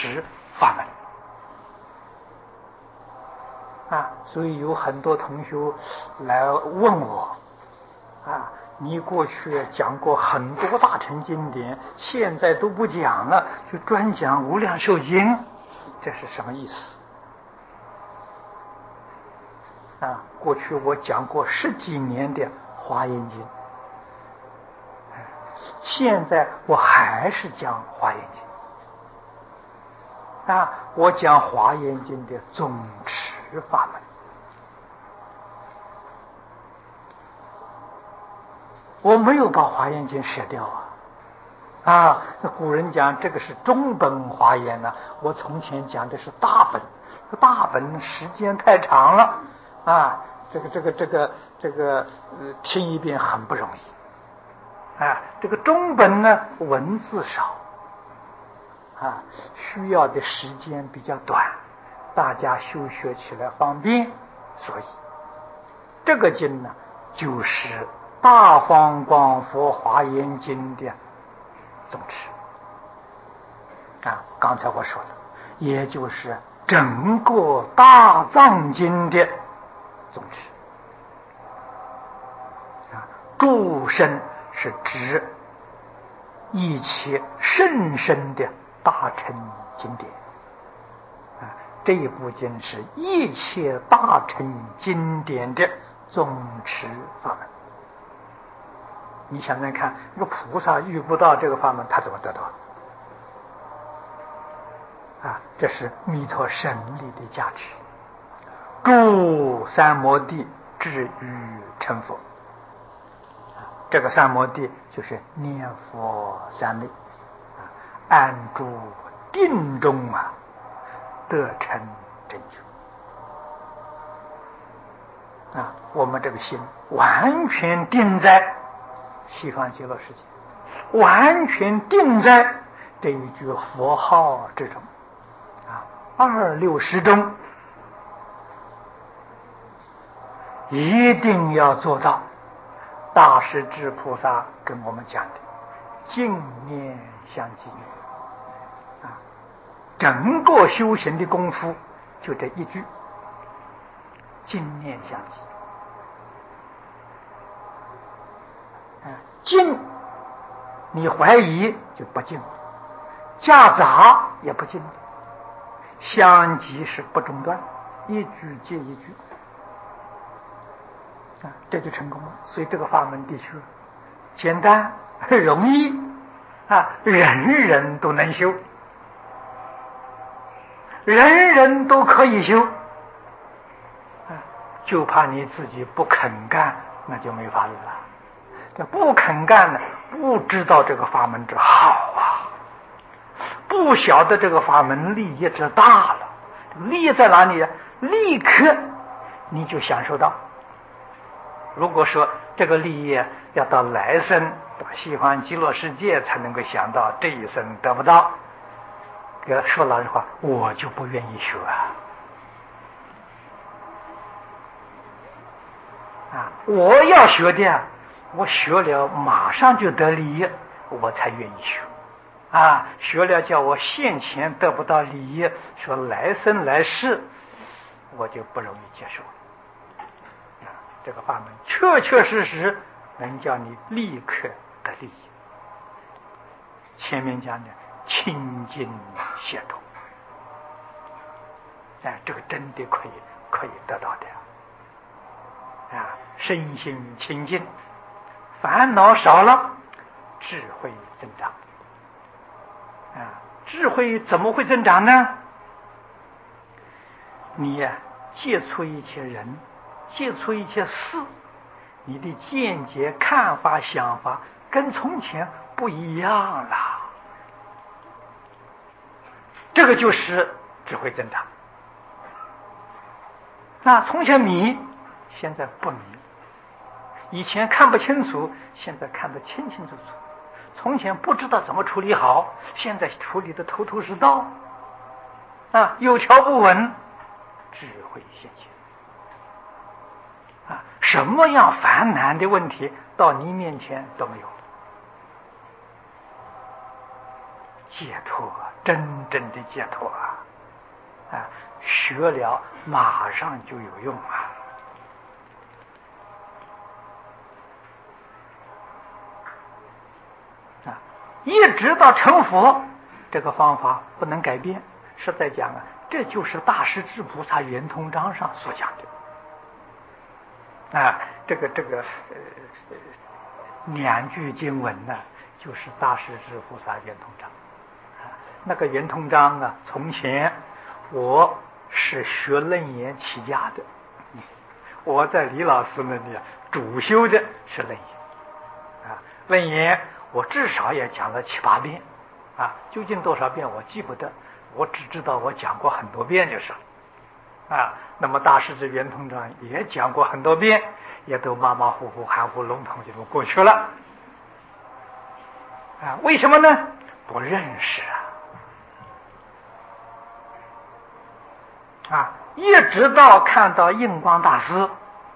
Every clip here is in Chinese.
持法门啊。所以有很多同学来问我啊，你过去讲过很多大乘经典，现在都不讲了，就专讲无量寿经，这是什么意思啊？过去我讲过10几年的华严经，现在我还是讲华严经啊，我讲华严经的总持法门，我没有把华严经舍掉啊！古人讲这个是中本华严呢，我从前讲的是大本，大本时间太长了啊，这个听一遍很不容易啊。这个中本呢，文字少啊，需要的时间比较短，大家修学起来方便，所以这个经呢，就是大方广佛华严经的总持啊。刚才我说的，也就是整个大藏经的总持啊。诸圣是指一切甚深的大乘经典啊，这一部经是一切大乘经典的总持法门。你想想看，那个菩萨遇不到这个法门，他怎么得到啊？这是弥陀神力的加持，助三摩地至于成佛。这个三摩地就是念佛三昧啊，安住定中啊，得成真觉啊。我们这个心完全定在西方极乐世界，完全定在这一句佛号之中啊，26中一定要做到大势至菩萨跟我们讲的净念相继啊，整个修行的功夫就这一句净念相继啊。净你怀疑就不净，夹杂也不净，相继是不中断，一句接一句啊，这就成功了。所以这个法门的确简单容易啊，人人都能修，人人都可以修啊，就怕你自己不肯干，那就没法子了。这不肯干呢，不知道这个法门之好啊，不晓得这个法门利益之大了。利益在哪里啊？立刻你就享受到。如果说这个利益要到来生到西方极乐世界才能够想到，这一生得不到，说老实话，我就不愿意学啊！我要学的，我学了马上就得利益，我才愿意学啊！学了叫我现前得不到利益，说来生来世，我就不容易接受啊！这个法门确确实实能叫你立刻得利益。前面讲的清净解脱，哎，这个真的可以得到的啊！身心清净，烦恼少了，智慧增长啊！智慧怎么会增长呢？你呀，接触一切人，接触一切事，你的见解、看法、想法跟从前不一样了，这个就是智慧增长。那从前迷，现在不迷；以前看不清楚，现在看得清清楚楚；从前不知道怎么处理好，现在处理得头头是道啊，有条不紊，智慧现前啊！什么样烦难的问题到你面前都没有， 解脱，真正的解脱学了马上就有用一直到成佛，这个方法不能改变。实在讲这就是大势至菩萨圆通章上所讲的这个两句经文呢，就是大势至菩萨圆通章那个圆通章从前我是学楞严起家的，我在李老师那里主修的是楞严楞严我至少也讲了7、8遍究竟多少遍我记不得，我只知道我讲过很多遍就是那么大势至圆通章也讲过很多遍，也都马马虎虎含糊笼统就这么过去了为什么呢？不认识一直到看到印光大师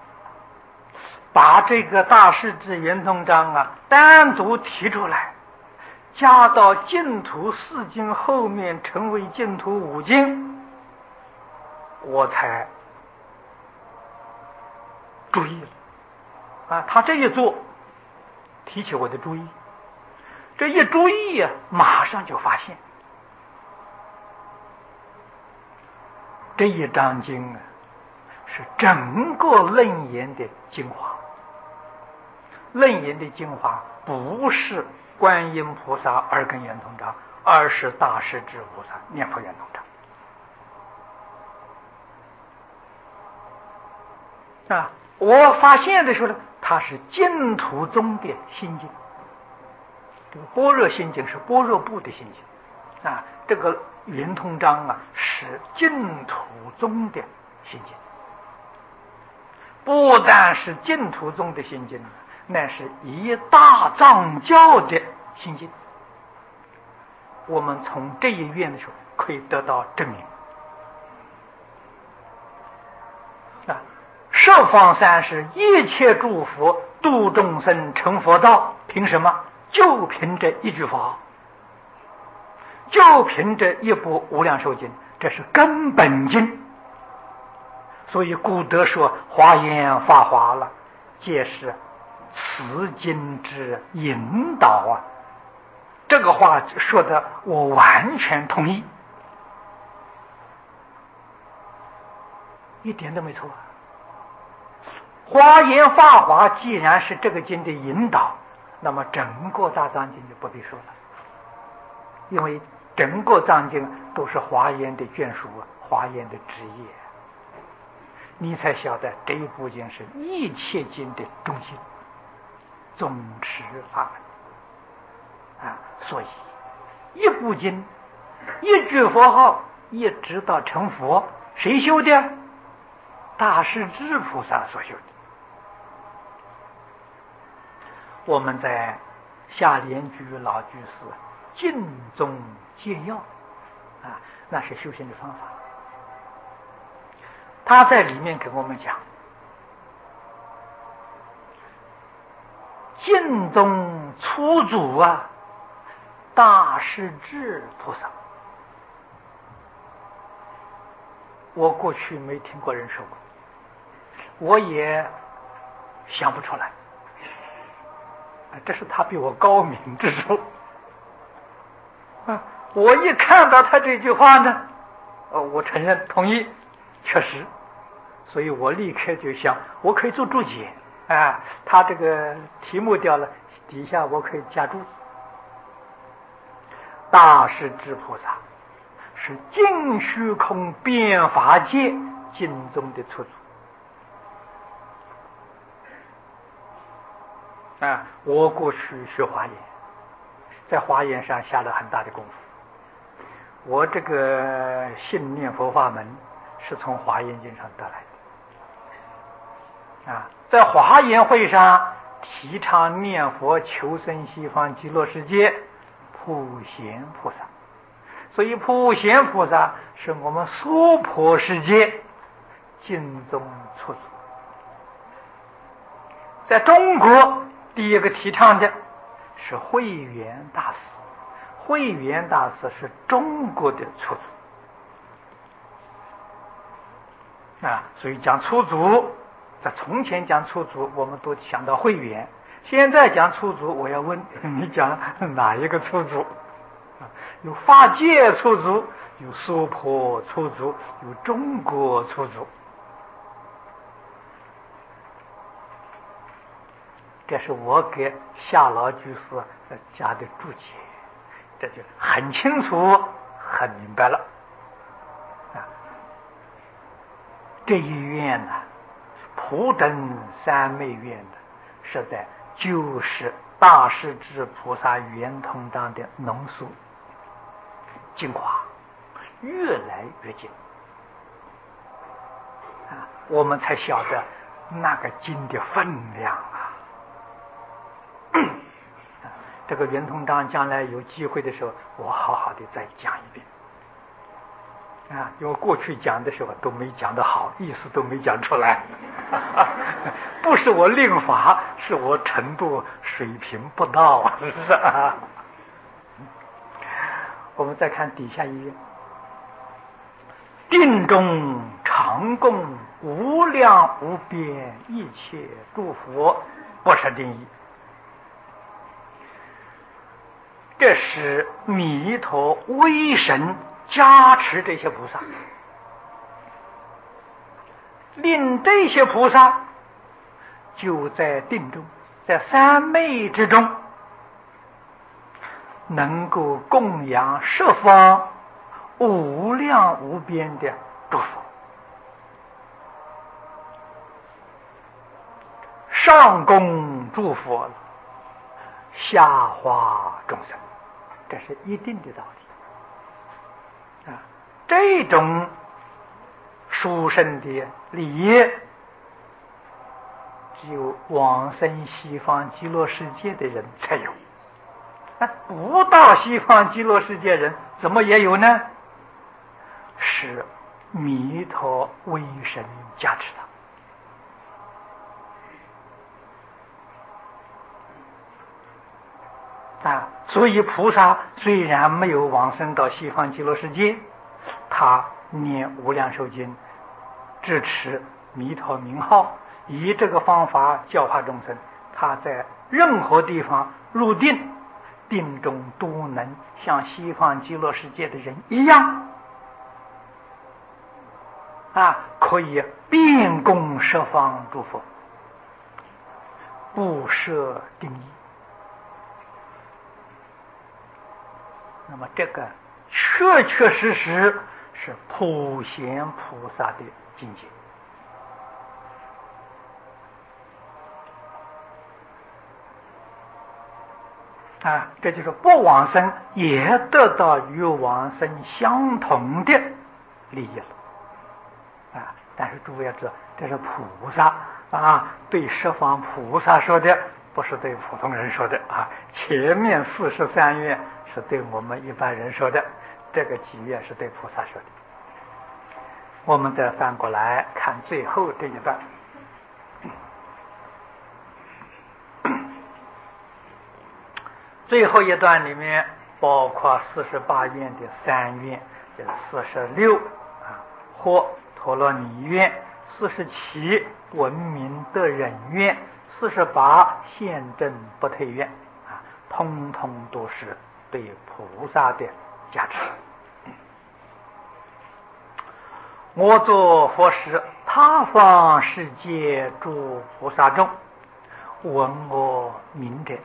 把这个大势至圆通章单独提出来，加到净土4经后面成为净土5经，我才注意了他这一做提起我的注意，这一注意马上就发现这一章经是整个楞严的精华。楞严的精华不是观音菩萨二根圆通章，而是大势至菩萨念佛圆通章我发现的时候呢，它是净土宗的心经。这个般若心经是般若部的心经这个圆通章是净土宗的心经。不但是净土宗的心经，那是一大藏教的心经。我们从这一愿的时候可以得到证明十方三世一切诸佛度众生成佛道，凭什么？就凭这一句法，就凭这一部无量寿经，这是根本经。所以古德说华严法华了，皆是此经之引导这个话说的我完全同意，一点都没错华严法华既然是这个经的引导，那么整个大藏经就不必说了，因为整个藏经都是华严的眷属，华严的职业，你才晓得这一部经是一切经的中心，总持法门所以一部经一句佛号一直到成佛，谁修的？大势至菩萨所修的。我们在下莲居老居士尽宗戒要那是修行的方法。他在里面给我们讲尽宗初祖大势至菩萨。我过去没听过人说过，我也想不出来，这是他比我高明之处我一看到他这句话呢，我承认同意，确实，所以我立刻就想我可以做注解他这个题目掉了，底下我可以加注。大势至菩萨是尽虚空遍法界经中的出处我过去学华严，在华严上下了很大的功夫。我这个信念佛法门是从华严经上得来的在华严会上提倡念佛求生西方极乐世界普贤菩萨，所以普贤菩萨是我们娑婆世界经中出处。在中国第一个提倡的是慧远大师， 慧远大师是中国的出祖啊，所以讲出祖，在从前讲出祖，我们都想到慧远。现在讲出祖，我要问你讲哪一个出祖？有法界出祖，有娑婆出祖，有中国出祖。这是我给夏老居士加的注解，这就很清楚、很明白了。啊，这一愿呢，普等三昧愿呢，实在就是大势至菩萨圆通章的浓缩精华，越来越精啊，我们才晓得那个经的分量啊。这个圆通章将来有机会的时候，我好好的再讲一遍啊，因为过去讲的时候都没讲得好，意思都没讲出来。不是我令法，是我程度水平不到，是不是啊？我们再看底下一页，定中常供无量无边一切诸佛不设定义。这是弥陀威神加持这些菩萨，令这些菩萨就在定中，在三昧之中，能够供养十方无量无边的诸佛，上供诸佛，下化众生，这是一定的道理啊！这种殊胜的礼业，只有往生西方极乐世界的人才有。不到西方极乐世界人怎么也有呢？是弥陀威神加持的啊！所以菩萨虽然没有往生到西方极乐世界，他念无量寿经，支持弥陀名号，以这个方法教化众生，他在任何地方入定，定中都能像西方极乐世界的人一样啊，可以遍供十方诸佛，不设定义。那么这个确确实实是普贤菩萨的境界啊！这就是不往生也得到与往生相同的利益了啊！但是诸位要知道，这是菩萨啊，对十方菩萨说的，不是对普通人说的啊。前面43愿是对我们一般人说的，这个几愿是对菩萨说的。我们再翻过来看最后这一段，最后一段里面包括48愿的3愿，就是46或陀罗尼愿，47闻名得人愿，48现证不退愿啊，通通都是对菩萨的加持。我作佛时，他方世界诸菩萨众闻我名者，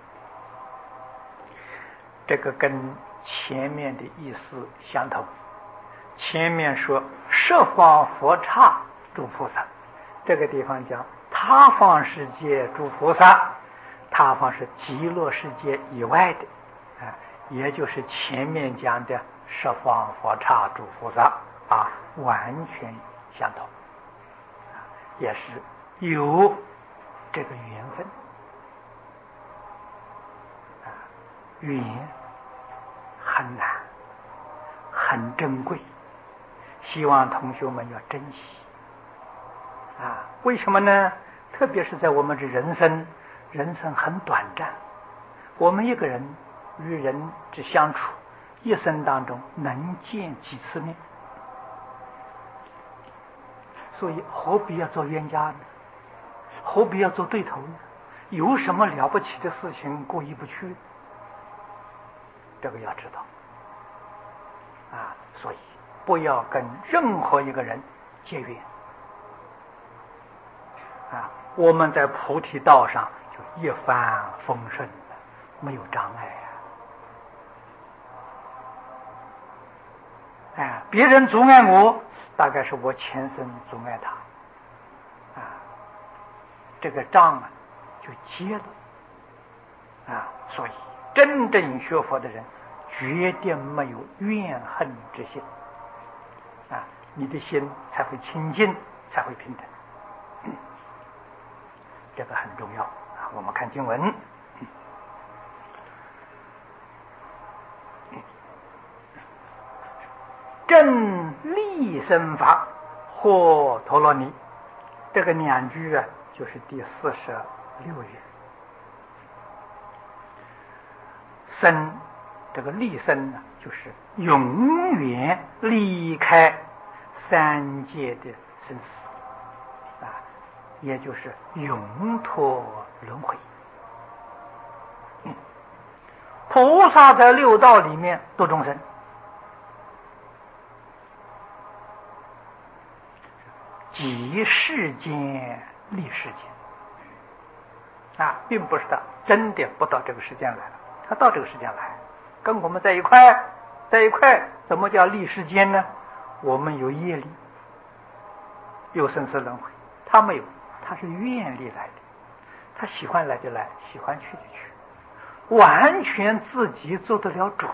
这个跟前面的意思相同。前面说十方佛刹诸菩萨，这个地方讲他方世界诸菩萨，他方是极乐世界以外的啊，也就是前面讲的十方佛刹诸菩萨啊，完全相同啊，也是有这个缘分啊，缘很难，很珍贵，希望同学们要珍惜啊！为什么呢？特别是在我们这人生很短暂，我们一个人与人之相处，一生当中能见几次面？所以何必要做冤家呢？何必要做对头呢？有什么了不起的事情过意不去？这个要知道啊，所以不要跟任何一个人结怨啊。我们在菩提道上就一帆风顺的，没有障碍啊。别人阻碍我，大概是我前生阻碍他啊，这个障啊就结了啊。所以真正学佛的人绝对没有怨恨之心啊，你的心才会清净，才会平等。这个很重要啊。我们看经文，正立身法或陀罗尼，这个两句啊，就是第46页。身，这个立身呢，就是永远离开三界的生死啊，也就是永脱轮回。菩萨在六道里面度众生，即世间立世间啊，并不是他真的不到这个世间来了，他到这个世间来，跟我们在一块，怎么叫立世间呢？我们有业力，有生死轮回，他没有，他是愿力来的，他喜欢来就来，喜欢去就去，完全自己做得了主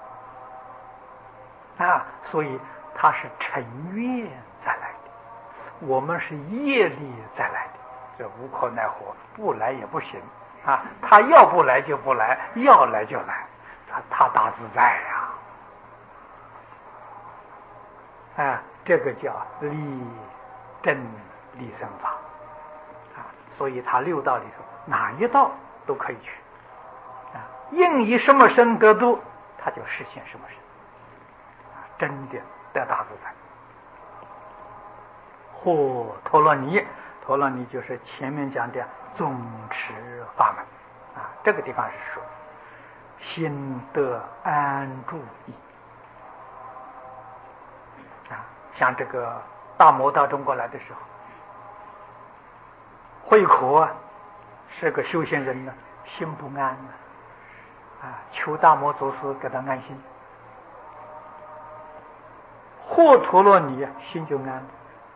啊，所以他是成愿再来的，我们是业力再来的，这无可奈何，不来也不行啊，他要不来就不来，要来就来，他大自在呀啊，这个叫真立身法啊，所以他六道里头哪一道都可以去啊，应以什么身得度，他就实现什么身啊，真的得大自在。或陀罗尼，陀罗尼就是前面讲的总持法门啊，这个地方是说心得安住意啊，像这个大摩到中国来的时候，慧可啊是个修行人呢，心不安啊，求大摩祖师给他安心。或陀罗尼心就安了，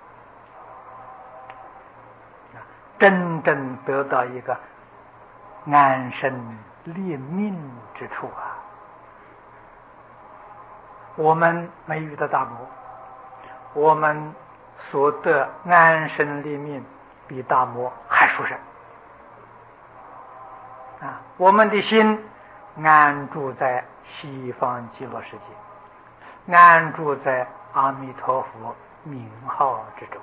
真正得到一个安身立命之处啊！我们没遇到大摩，我们所得安身立命比大摩还殊胜啊！我们的心安住在西方极乐世界，安住在阿弥陀佛名号之中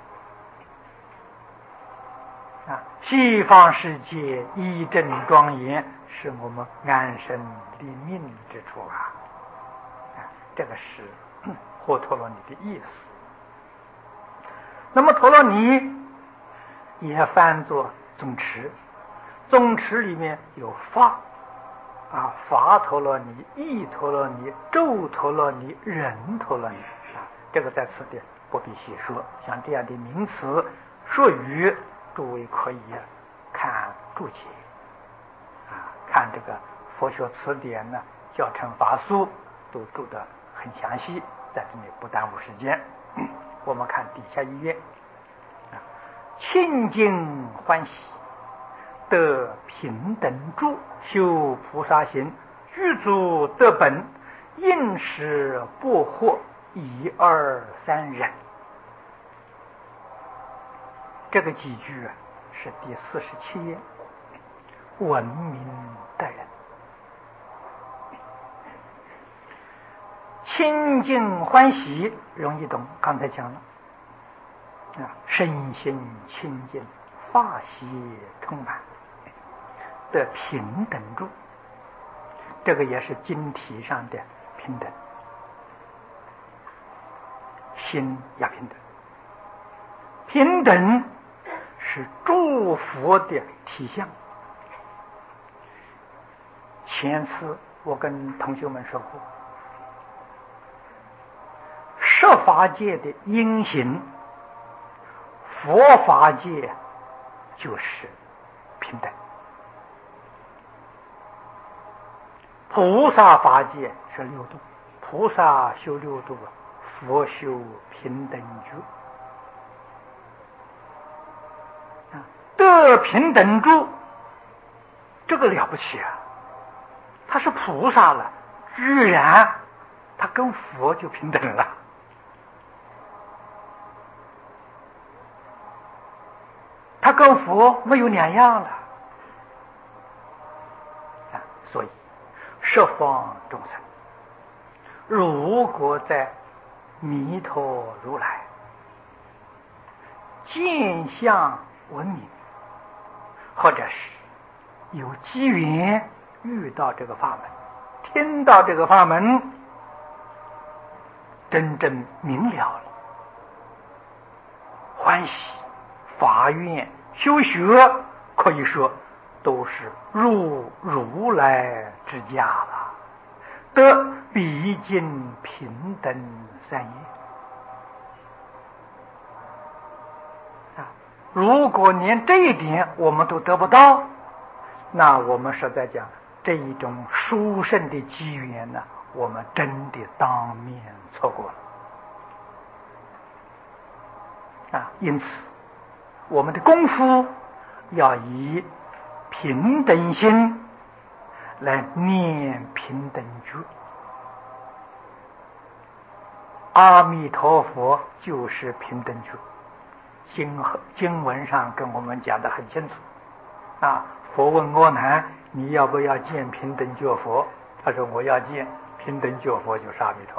啊！西方世界一正庄严，是我们安身立命之处啊！这个是或陀罗尼的意思。那么陀罗尼也翻作总持，总持里面有法啊，法陀罗尼、意陀罗尼、咒陀罗尼、忍陀罗尼啊，这个在此地不必细说。像这样的名词术语，诸位可以看注解啊，看这个佛学词典呢，教程法书都注得很详细，在这里不耽误时间。我们看底下一页啊，清净欢喜得平等住，修菩萨行，具足得本，应时不惑，一二三忍。这个几句啊，是第47页，文明的人。清净欢喜容易懂，刚才讲了啊，身心清净，法喜充满，得平等住。 这个也是经体上的平等，心要平等。平等是诸佛的体相。前次我跟同学们说过，十法界的因行，佛法界就是平等。菩萨法界是六度，菩萨修六度，佛修平等觉。得平等住，这个了不起啊！他是菩萨了，居然他跟佛就平等了。他跟佛没有两样了所以十方众生如果在弥陀如来见相闻名，或者是有机缘遇到这个法门，听到这个法门，真正明了了，欢喜发愿修学，可以说都是入如来之家了，得毕竟平等三业。如果连这一点我们都得不到，那我们实在讲这一种殊胜的机缘呢，我们真的当面错过了因此我们的功夫要以平等心来念平等觉。阿弥陀佛就是平等觉，经文上跟我们讲得很清楚佛问阿难，你要不要见平等觉佛？他说我要见平等觉佛，就是阿弥陀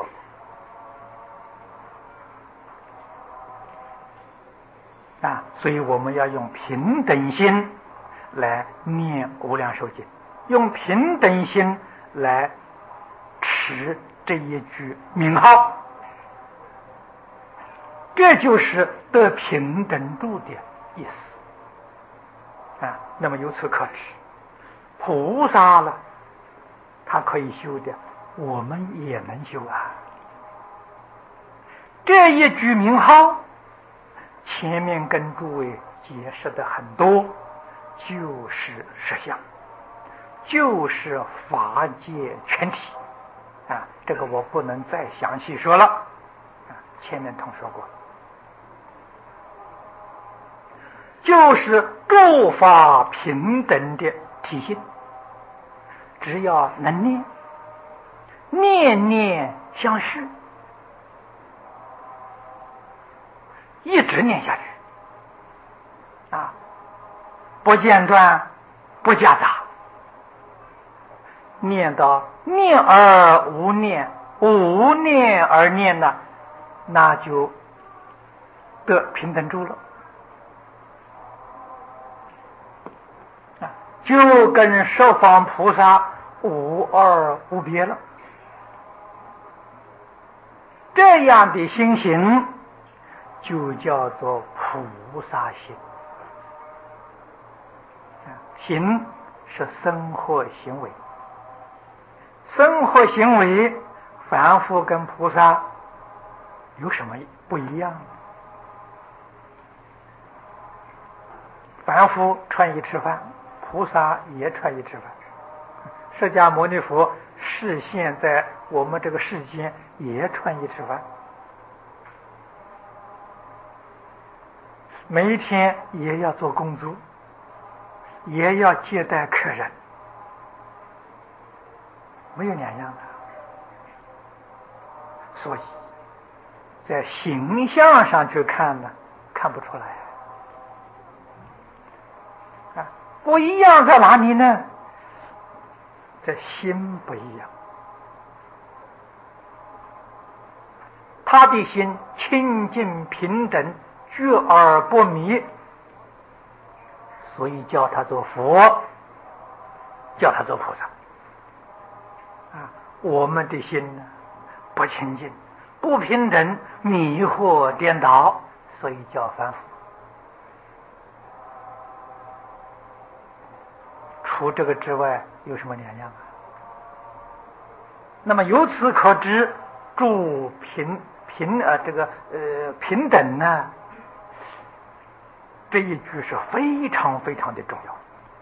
佛所以我们要用平等心来念无量寿经，用平等心来持这一句名号，这就是得平等住的意思那么由此可知，菩萨了他可以修的，我们也能修这一句名号前面跟诸位解释的很多，就是实相，就是法界全体这个我不能再详细说了前面同说过，就是诸法平等的体现。只要能念，念念相续，一直念下去不间断，不夹杂，念到念而无念，无念而念呢，那就得平等住了就跟十方菩萨无二无别了。这样的心行就叫做菩萨心。行是生活行为，生活行为凡夫跟菩萨有什么不一样？凡夫穿衣吃饭，菩萨也穿衣吃饭。释迦牟尼佛示现在我们这个世间也穿衣吃饭，每一天也要做工作，也要接待客人，没有两样的。所以在形象上去看呢，看不出来不一样在哪里呢？在心不一样，他的心清净平等，觉而不迷，所以叫他做佛，叫他做菩萨我们的心呢不清净、不平等、迷惑颠倒，所以叫凡夫。除这个之外有什么两样啊？那么由此可知，住平等呢，这一句是非常非常的重要。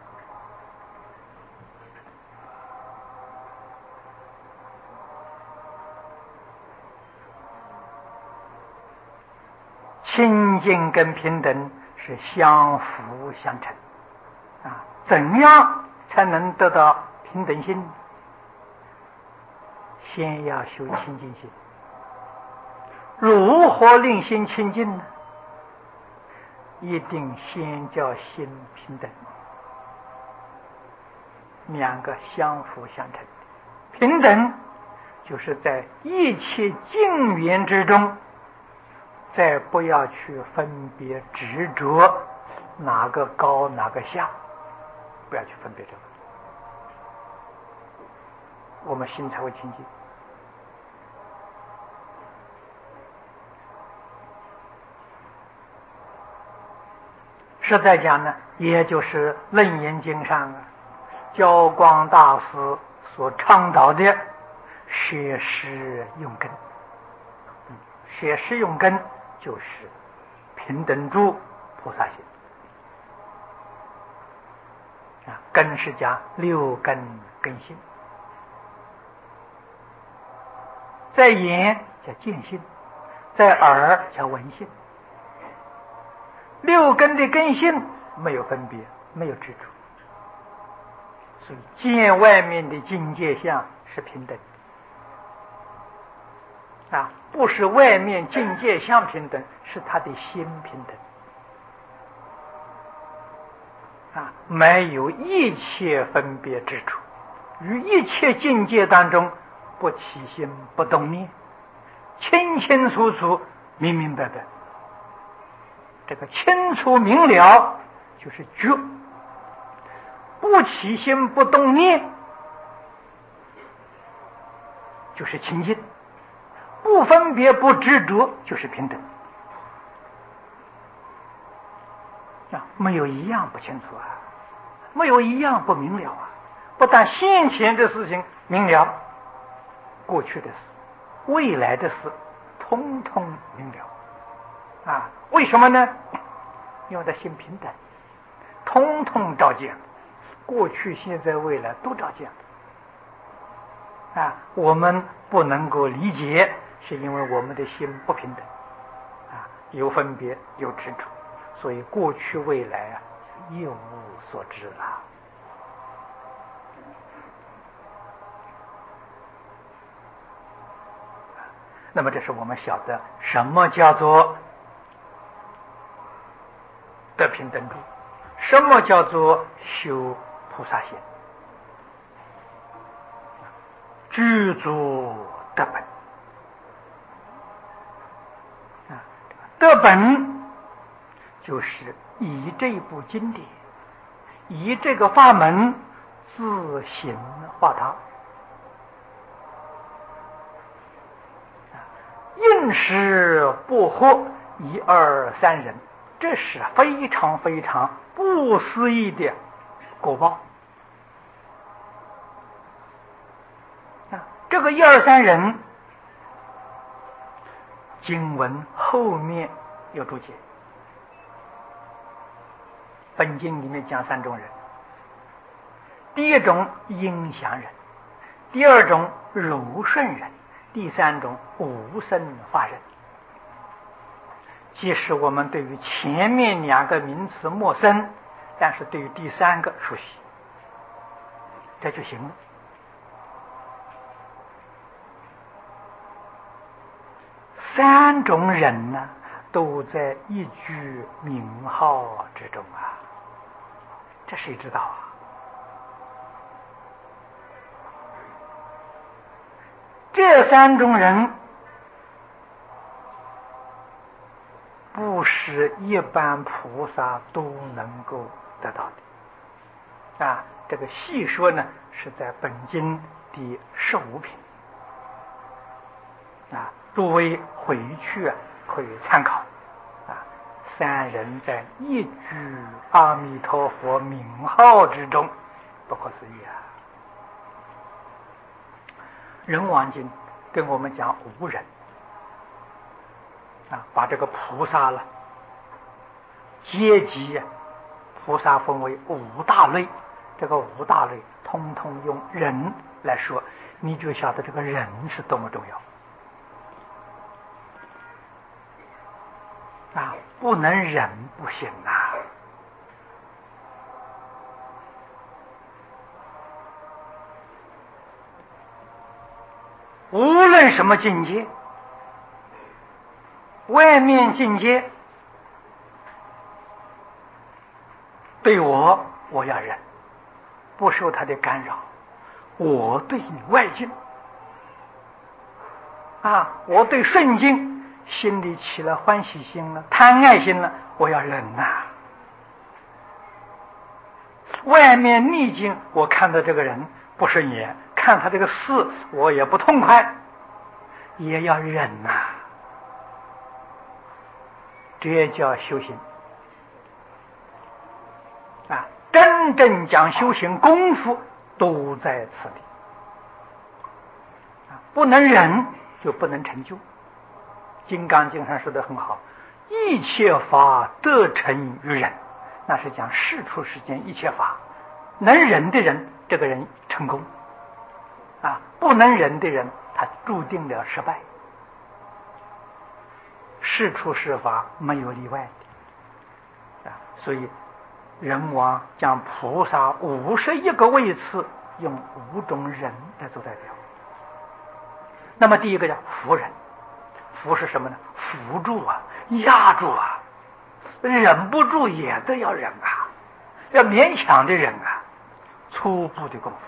清净跟平等是相辅相成啊！怎样才能得到平等心？先要修清净心。如何令心清净呢？一定先叫心平等，两个相辅相成。平等就是在一切境缘之中，再不要去分别执着哪个高哪个下，不要去分别这个，我们心才会清净。实在讲呢，也就是《楞严经》上教光大师所倡导的学识用根。学识用根就是平等住菩萨心啊，根是讲六根根性，在眼叫见性，在耳叫闻性。六根的根性没有分别，没有执着，所以见外面的境界相是平等啊，不是外面境界相平等，是他的心平等啊，没有一切分别之处，于一切境界当中不起心不动念，清清楚楚明明白白。这个清楚明了就是觉，不起心不动念就是清净，不分别不执着就是平等啊，没有一样不清楚啊，没有一样不明了啊。不但先前的事情明了，过去的事、未来的事通通明了啊！为什么呢？因为他心平等，通通照见，过去、现在、未来都照见啊！我们不能够理解，是因为我们的心不平等啊，有分别，有执着，所以过去、未来啊，一无所知了。那么这是我们晓得什么叫做得平等住，什么叫做修菩萨心，具足得本啊，得本就是以这部经典，以这个法门自行化他，应时不惑一二三人，这是非常非常不思议的果报啊！这个一二三人，经文后面有注解。本经里面讲三种人：第一种音响人，第二种柔顺人，第三种无生法人。即使我们对于前面两个名词陌生，但是对于第三个熟悉，这就行了。三种人呢，都在一句名号之中啊，这谁知道啊？这三种人不是一般菩萨都能够得到的啊！这个细说呢，是在本经第15品诸位回去可以参考三人在一句阿弥陀佛名号之中，不可思议人王经跟我们讲无人把这个菩萨了阶级菩萨分为五大类，这个五大类通通用人来说，你就晓得这个人是多么重要不能忍不行无论什么境界，外面境界对我要忍，不受他的干扰。我对外境我对顺境心里起了欢喜心了，贪爱心了，我要忍外面逆境，我看到这个人不顺眼，看他这个事我也不痛快，也要忍这叫修行真正讲修行功夫都在此地不能忍就不能成就。金刚经上说的很好，一切法得成于忍，那是讲世出世间一切法，能忍的人这个人成功不能忍的人他注定了失败。世出世法没有例外所以人王将菩萨51个位次用5种人来做代表。那么第一个叫扶人，扶是什么呢？扶住压住忍不住也都要忍要勉强的忍初步的功夫。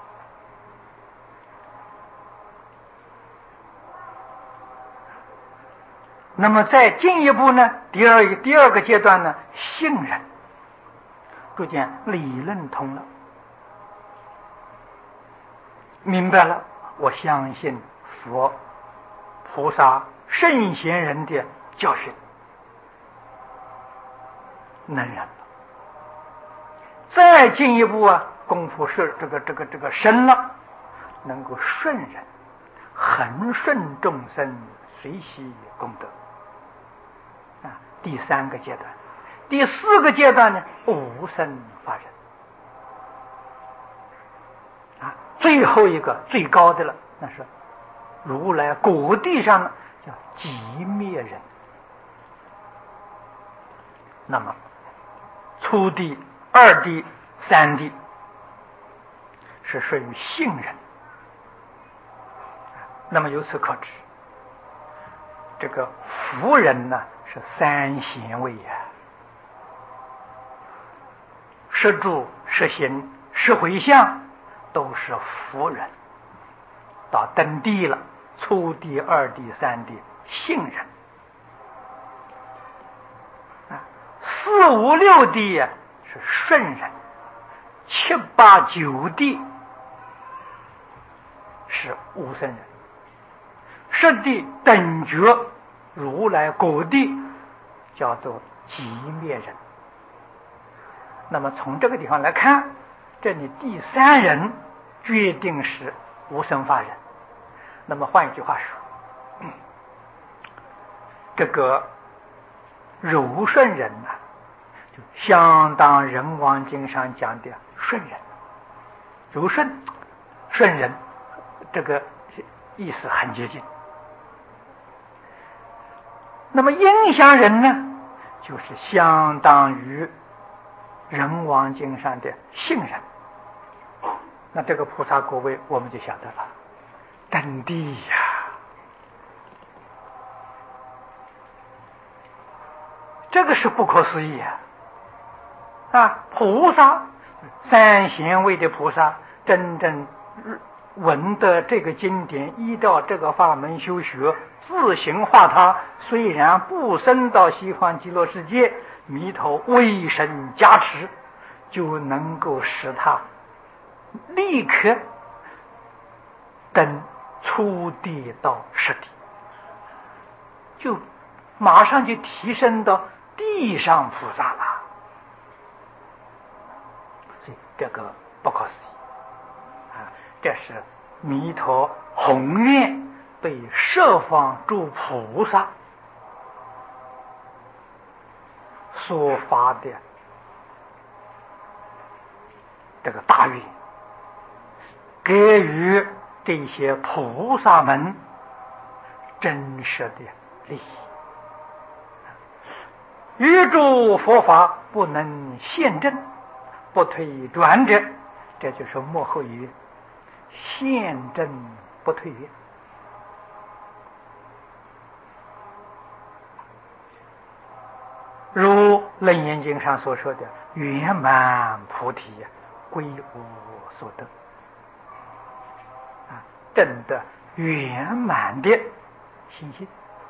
那么再进一步呢，第二个阶段呢，信任，逐渐理论通了，明白了，我相信佛菩萨圣贤人的教训，能忍了。再进一步功夫是这个深了，能够顺人，恒顺众生，随喜功德第3个阶段。第4个阶段呢，无生法忍最后一个最高的了，那是如来果地上呢，叫寂灭人。那么初地、2地、3地是属于信人。那么由此可知，这个福人呢是3贤位十住、十行、十回向都是福人。到登地了，初地、2地、3地信人4、5、6地是顺人，7、8、9地是无生人，10地等觉如来果地叫做寂灭人。那么从这个地方来看，这里第3人决定是无生法忍。那么换一句话说，这个柔顺人就相当人王经上讲的顺人，柔顺顺人，这个意思很接近。那么应祥人呢，就是相当于人王经上的信人。那这个菩萨果位我们就晓得了，登地这个是不可思议菩萨3贤位的菩萨真正闻得这个经典，依照这个法门修学，自行化他，虽然不生到西方极乐世界，弥陀威神加持，就能够使他立刻登初地到10地。 就马上就提升到地上菩萨了。所以这个不可思议啊！这是弥陀宏愿对十方诸菩萨所发的这个大愿，给予这些菩萨们真实的利益。宇宙佛法不能现证，不退转者，这就是幕后语，现证不退也。如楞严经上所说的圆满菩提归无所得啊，证得圆满的信心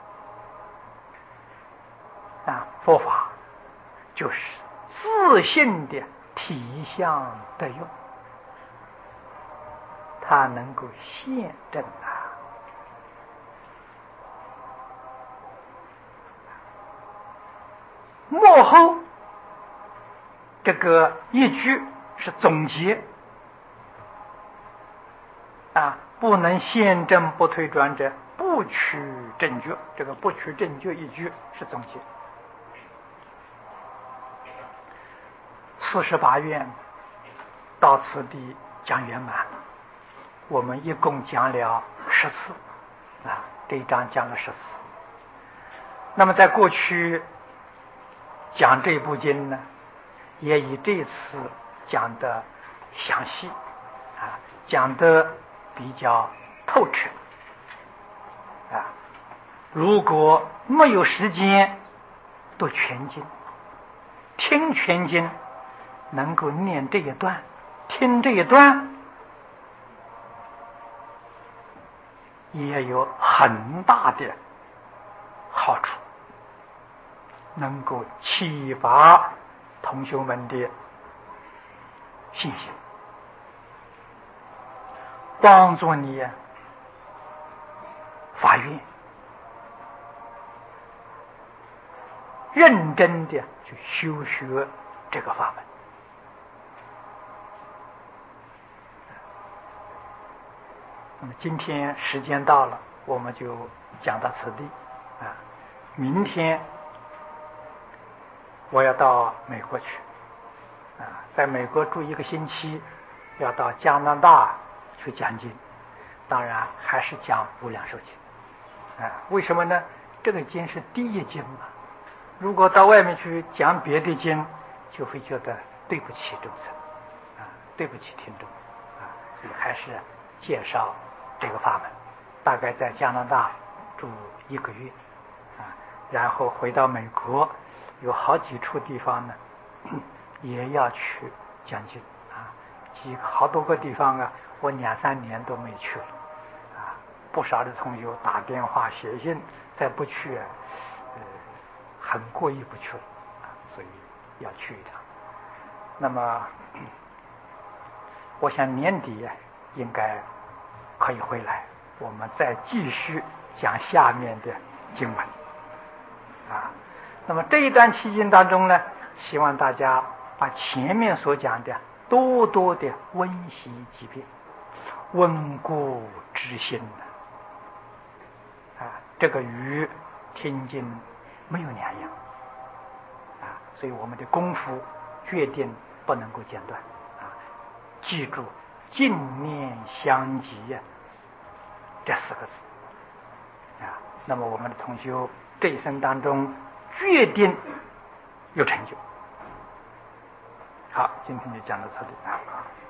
啊，佛法就是自信的体相得用，它能够现证啊。幕后这个一句是总结啊，不能现证不退转者，不取正觉。这个不取正觉一句是总结。48愿到此地讲圆满了，我们一共讲了10次啊，这一章讲了10次。那么在过去讲这部经呢，也以这次讲的详细啊，讲的比较透彻啊。如果没有时间读全经，听全经，能够念这一段，听这一段，也有很大的好处，能够启发同学们的信心，帮助你发愿，认真的去修学这个法门。那么今天时间到了，我们就讲到此地啊。明天我要到美国去啊，在美国住1个星期，要到加拿大去讲经，当然还是讲无量寿经啊。为什么呢？这个经是第一经嘛，如果到外面去讲别的经，就会觉得对不起众生啊，对不起听众啊，所以还是介绍这个法门。大概在加拿大住1个月啊，然后回到美国，有好几处地方呢也要去讲经啊，好多个地方啊，我2、3年都没去了啊。不少的同学打电话写信，再不去很过意不去了啊，所以要去一趟。那么我想年底应该可以回来，我们再继续讲下面的经文啊。那么这一段期间当中呢，希望大家把前面所讲的多多的温习几遍，温故知新啊，这个与听经没有两样啊，所以我们的功夫决定不能够间断啊。记住净念相继这4个字啊，那么我们的同修这一生当中决定有成就。好，今天就讲到这里啊。